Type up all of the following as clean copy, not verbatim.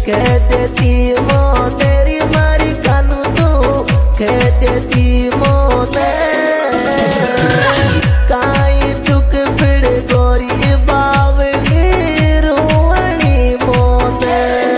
कह देती मोनेरी मारी कानू तू कह देती मोने काई दुख फिर गोरी बावली रोवणी मोने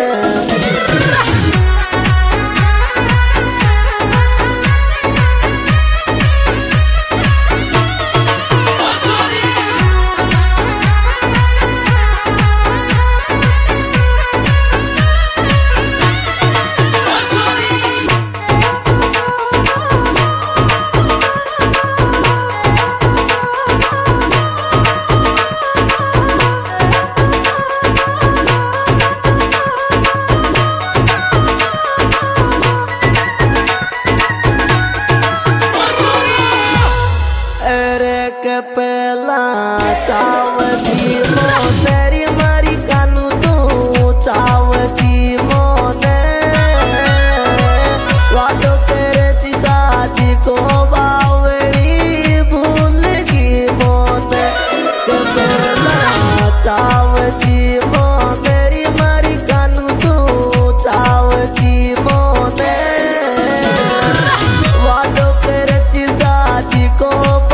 पहला चावती मोनेरी मारी कानू तू चावती मोने वादो करे शादी को बावड़ी भूल गई मोने पहला चावती मोनेरी मारी कानू तू चावती मोने वादो करे शादी को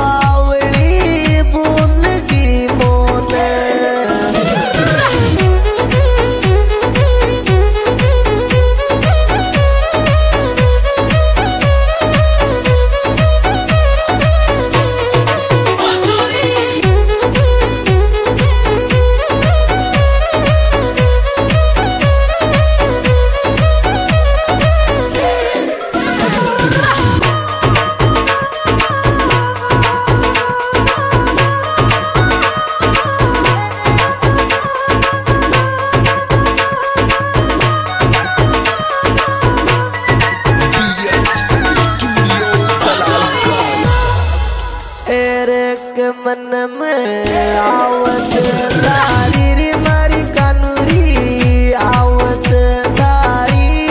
मन में आवत दारी रे मारी कानूरी आवत दारी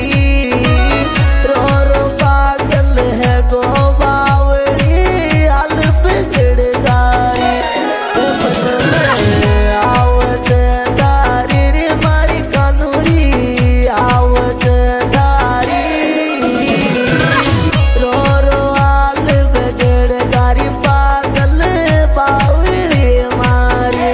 रो रो पागल है गो बावड़ी हाल बिगड़ गाई मन में आवत दारी रे मारी कानूरी आवत दारी रो रो हाल बिगड़ गारी बावड़ी मारे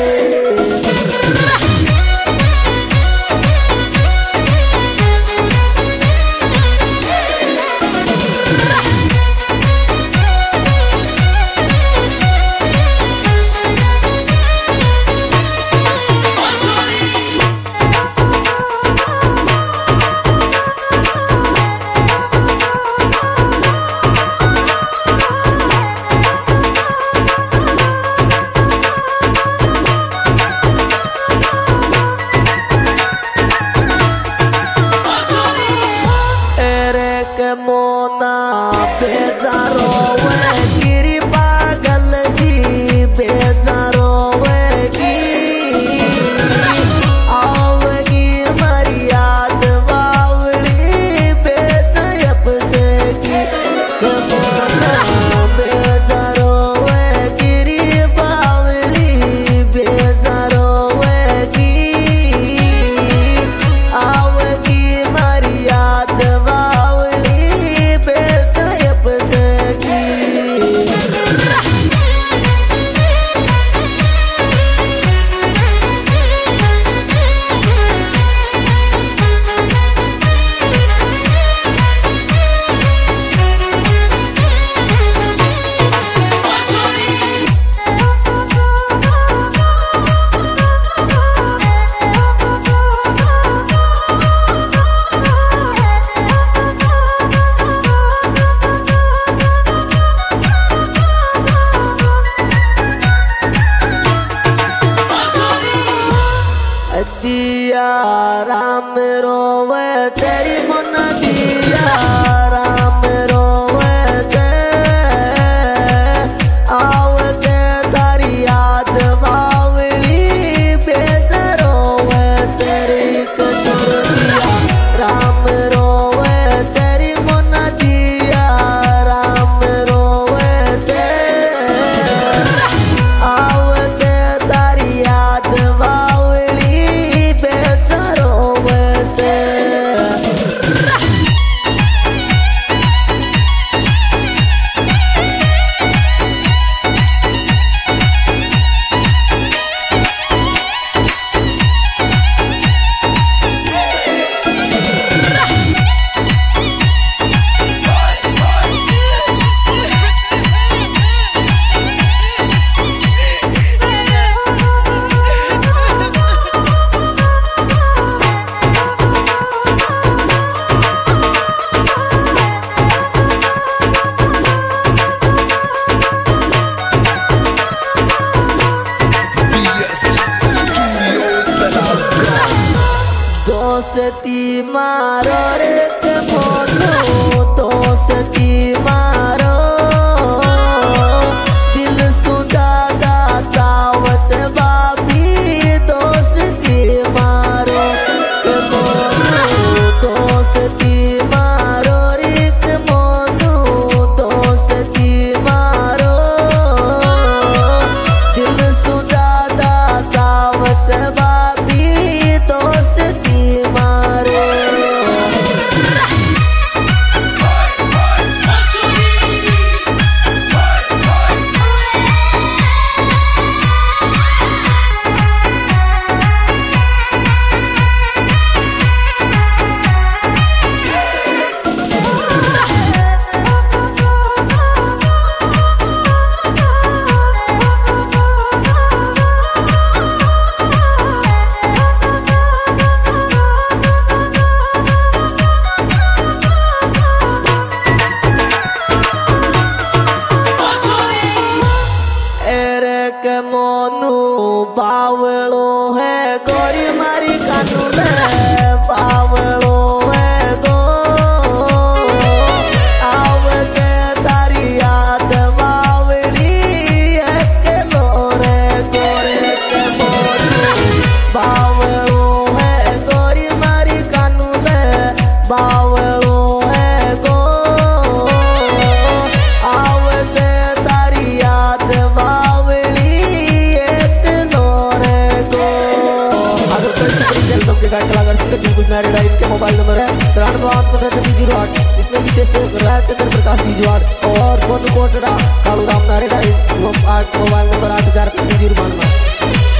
मोना बेजारो गिरी पागल जी बेजारो आवगी मारी याद बावड़ी बेतयप से की मोना बेजारो गिरी बावड़ी बेजारो आवगी मारी याद दिया राम रोवे तेरी मुन दिया राम रोवे ते आवते तारी याद बावली बेद रोवे तेरी कचर दिया राम रोवे तेरी मुन दिया राम रोवे ते आवते तारी याद बावली बेद रोवे मारो रे के मोनू दोस्ती मारो दिल सुधा दाता वच बाबी दोस्ती मारो के मोनू दोस्ती मारो रे के मोनू दोस्ती मारो दिल सुधा दाता वच बाबी दोस्ती मारो के मोनू बावलो है गोरी मारी कानू ले बावलो है गो आवजे तारी याद बावली अकेलो रे गोरे के मोनू बावलो है गोरी मारी कानू ले बावलो है गो आवजे तारी याद इनके मोबाइल नंबर है 9315 इसमें विशेष चंद्र प्रकाश बीजवाड़ और कोटड़ा कालू राम नारेडा मोबाइल नंबर 8000 092